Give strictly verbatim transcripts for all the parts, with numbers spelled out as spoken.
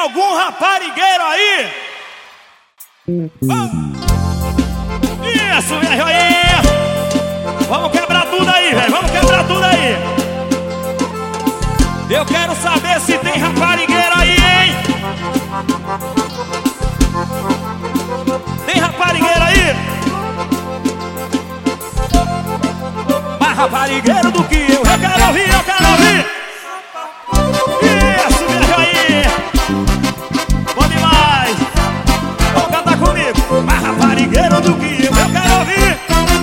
algum raparigueiro aí? Oh. Isso, minha joinha. Vamos quebrar tudo aí, velho. Vamos quebrar tudo aí. Eu quero saber se tem raparigueiro aí, hein? Tem raparigueiro aí? Mais raparigueiro do que eu. Eu quero ouvir, eu quero ouvir. Isso, minha joinha. Bom demais. Vamos cantar comigo. Mais raparigueiro do que eu. Eu quero ouvir.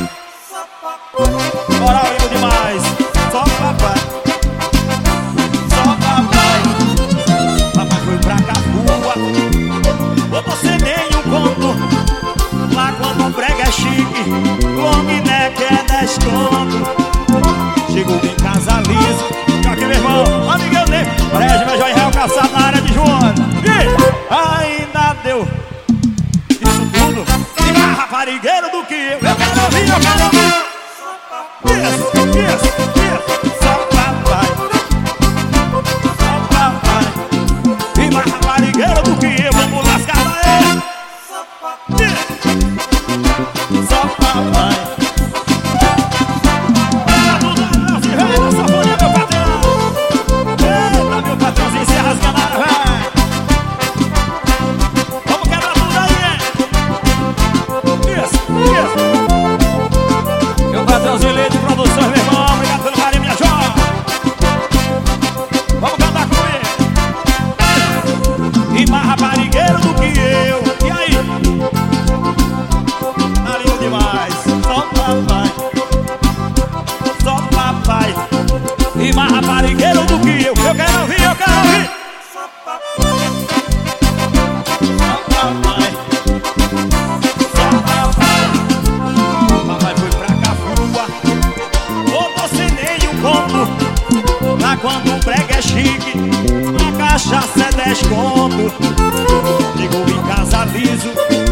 Moral, lindo demais. Só papai. Só papai. Papai foi pra Cafua. Botou sem nenhum conto. Lá quando o brega é chique, long neck é dez conto. Chegou em casa liso. Aqui, meu irmão, amigão dele. Prédio, meu joinha, Real Calçado na área de Joana. E ainda deu isso tudo. E mais raparigueiro do que eu. Eu quero ouvir, eu quero ouvir. Isso, isso, isso. Só papai. Só papai. E mais raparigueiro do que eu. Vamos lascar aí. Só papai. Raparigueiro do que eu. E aí? Tá lindo demais. Só papai. Só papai. E mais raparigueiro do que eu. Eu quero ouvir, eu quero ouvir. Só papai. Só papai. Só papai. Papai foi pra Cafua. Botou sem nenhum conto. Lá quando o brega é chique, a cachaça é dez conto. Chegou em casa liso.